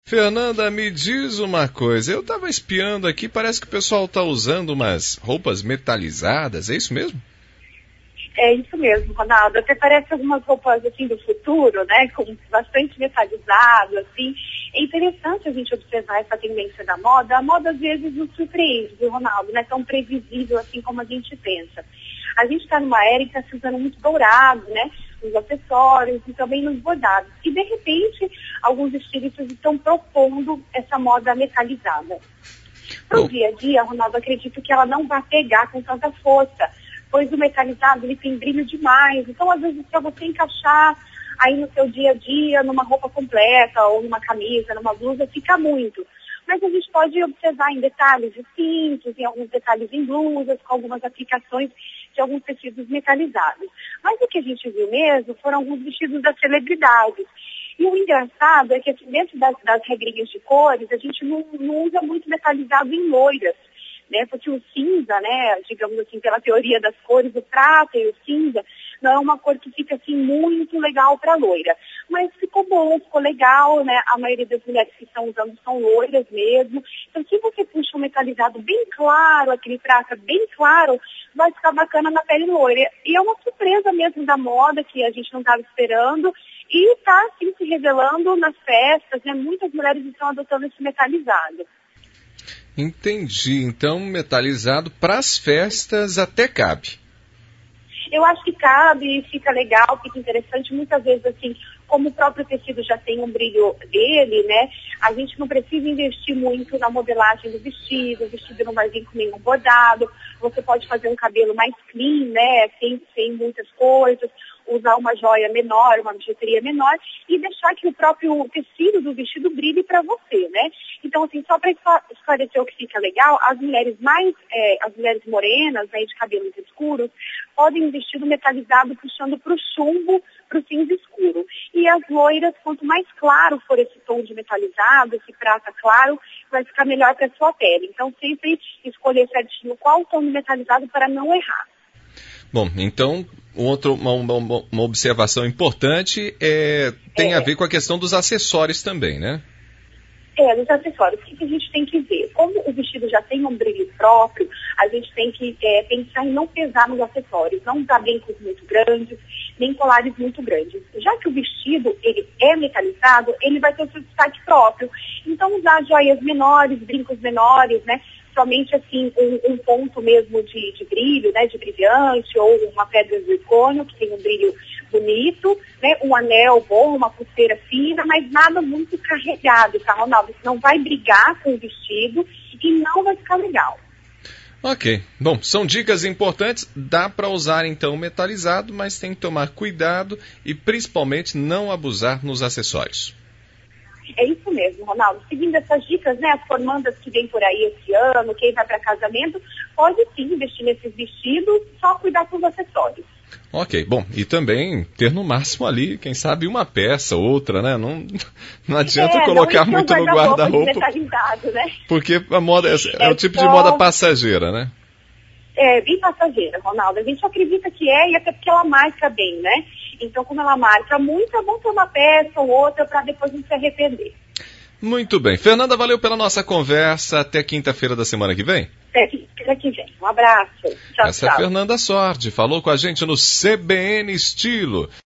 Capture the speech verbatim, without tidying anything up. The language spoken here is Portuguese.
Fernanda, me diz uma coisa, eu estava espiando aqui, parece que o pessoal está usando umas roupas metalizadas, é isso mesmo? É isso mesmo, Ronaldo. Até parece algumas roupas assim do futuro, né? Com bastante metalizado, assim. É interessante a gente observar essa tendência da moda. A moda às vezes nos surpreende, viu, Ronaldo? Não é tão previsível assim como a gente pensa. A gente está numa era que está se usando muito dourado, né? Nos acessórios e também nos bordados. E de repente, alguns estilistas estão propondo essa moda metalizada. Para o dia a dia, Ronaldo, acredito que ela não vai pegar com tanta força, pois o metalizado ele tem brilho demais. Então, às vezes, para você encaixar aí no seu dia a dia, numa roupa completa, ou numa camisa, numa blusa, fica muito. Mas a gente pode observar em detalhes de cintos, em alguns detalhes em blusas, com algumas aplicações de alguns tecidos metalizados. Mas o que a gente viu mesmo foram alguns vestidos das celebridades. E o engraçado é que assim, dentro das, das regrinhas de cores, a gente não, não usa muito metalizado em loiras. Né, porque o cinza, né, digamos assim, pela teoria das cores, o prata e o cinza, não é uma cor que fica assim muito legal para loira. Mas ficou bom, ficou legal, né? A maioria das mulheres que estão usando são loiras mesmo. Então, se você puxa um metalizado bem claro, aquele prata bem claro, vai ficar bacana na pele loira. E é uma surpresa mesmo da moda que a gente não estava esperando. E está assim se revelando nas festas, né? Muitas mulheres estão adotando esse metalizado. Entendi. Então, metalizado para as festas até cabe. Eu acho que cabe, fica legal, fica interessante. Muitas vezes, assim, como o próprio tecido já tem um brilho dele, né? A gente não precisa investir muito na modelagem do vestido. O vestido não vai vir com nenhum bordado. Você pode fazer um cabelo mais clean, né? Sem, sem muitas coisas. Usar uma joia menor, uma bijuteria menor e deixar que o próprio tecido do vestido brilhe para você, né? Então, assim, só para esclarecer o que fica legal, as mulheres mais, é, as mulheres morenas, né, de cabelos escuros, podem vestir o metalizado puxando para o chumbo, para o cinza escuro. E as loiras, quanto mais claro for esse tom de metalizado, esse prata claro, vai ficar melhor para a sua pele. Então, sempre escolher certinho qual o tom de metalizado para não errar. Bom, então, outro, uma, uma, uma observação importante é, tem é. a ver com a questão dos acessórios também, né? É, dos acessórios. O que a gente tem que ver? Como o vestido já tem um brilho próprio, a gente tem que é, pensar em não pesar nos acessórios, não usar brincos muito grandes, nem colares muito grandes. Já que o vestido ele é metalizado, ele vai ter o seu destaque próprio. Então, usar joias menores, brincos menores, né? Somente assim um, um ponto mesmo de, de brilho, né, de brilhante, ou uma pedra de zircônio que tem um brilho bonito, né, um anel bom, uma pulseira fina, mas nada muito carregado, tá, Ronaldo? Senão vai brigar com o vestido e não vai ficar legal. Ok. Bom, são dicas importantes. Dá para usar então metalizado, mas tem que tomar cuidado e principalmente não abusar nos acessórios. É isso mesmo, Ronaldo. Seguindo essas dicas, né, as formandas que vem por aí esse ano, quem vai para casamento, pode sim investir nesses vestidos, só cuidar com os acessórios. Ok, bom, e também ter no máximo ali, quem sabe, uma peça, outra, né? Não, não adianta é, colocar não muito no guarda-roupa, né? Porque a moda é, é, é o tipo só... de moda passageira, né? É, bem passageira, Ronaldo. A gente acredita que é, e até porque ela marca bem, né? Então, como ela marca muito, é bom ter uma peça ou outra para depois não se arrepender. Muito bem. Fernanda, valeu pela nossa conversa. Até quinta-feira da semana que vem. Até quinta-feira que vem. Um abraço. Tchau, Essa tchau. é a Fernanda Sordi. Falou com a gente no C B N Estilo.